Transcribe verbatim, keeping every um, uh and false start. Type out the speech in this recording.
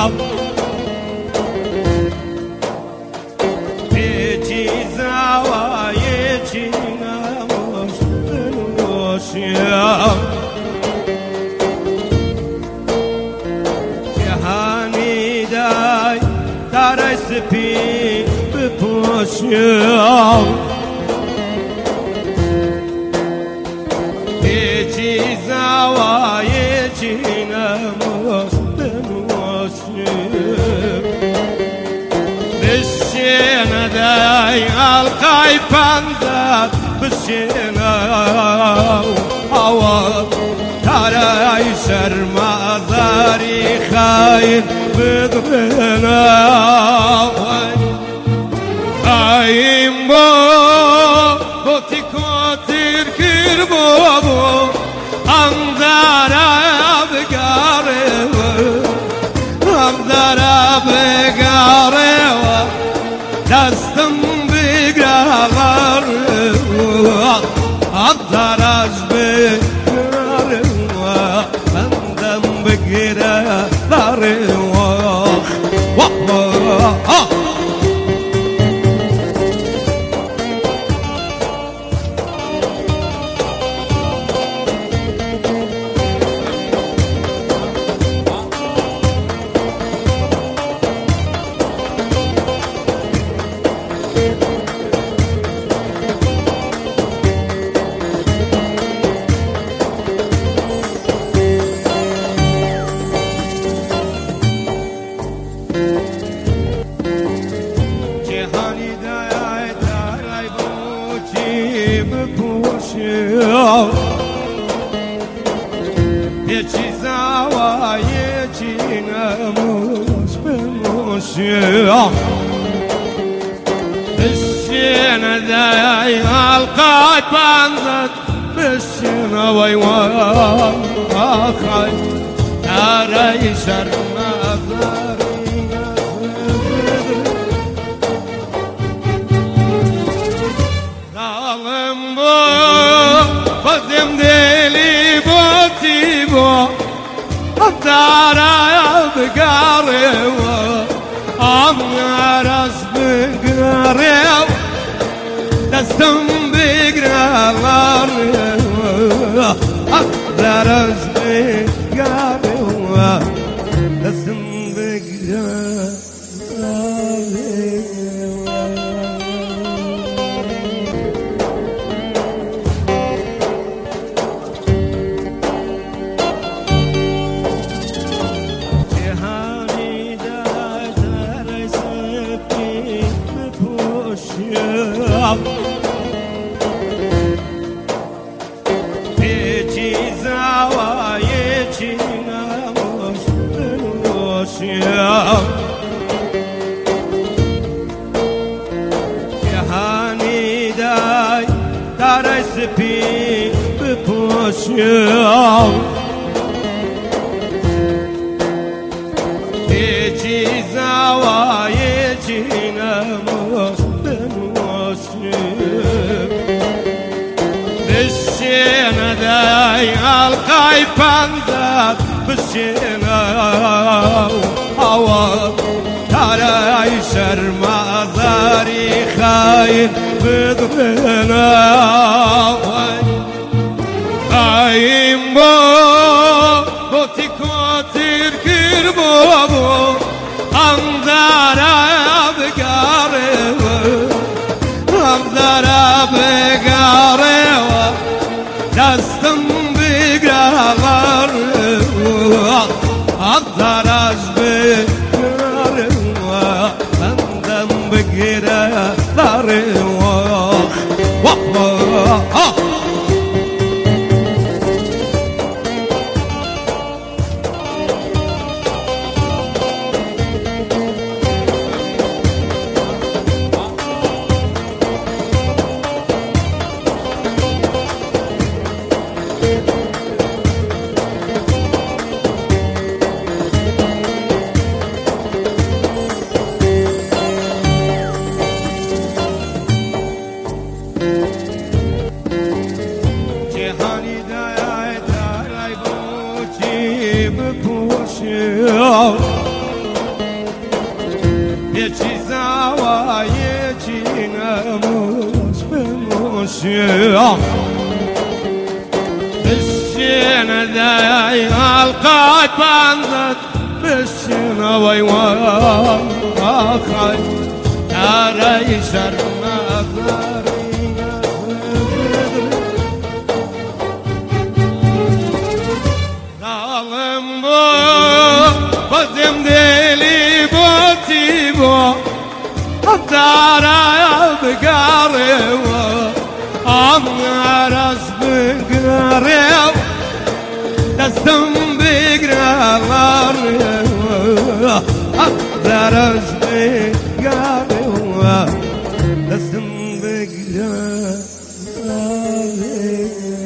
جهانی دای ترای سپی بپوشم هیچی زوای چی نموش بنوشم بشین دای القای پندر بشین هوا ترای شرمازاری خاین بدرنا خاین با بوتی کتیر کر بابو امدارا بگاره امدارا بگاره دستم بگاره امداراش بگاره بندم بگیره داره واه واه یه چیزا و یه چی نموش بموشم بشین دای القاد بندد بشین وی واقعی ترای شرمازاری ظالم با بازم دلی بوتی با امدارا بگاره و امداراش بگاره دستم بگره امداراش بگاره و دستم بگره هیچی زوای چی نموش بنوشم جهانی دای ترای سپی بپوشم هیچی زوای چی نموش بشین دای القای پندر بشین هوا ترای شرمازاری خاین بدرنا خاین با بوتی کتیر کر بابو امدارا بگاره امدارا بگاره دستم بگره امداراش بگره بندم بگیره داره واه واه الشيخ الشين ذاي القاد بانزت بالشين ويوان أخي تاري شرنا ظالم بو فزم ديلي بوتي بو الدارا بقاريو أمارس بقاريو دستم بقاريو أمارس بقاريو دستم بقاريو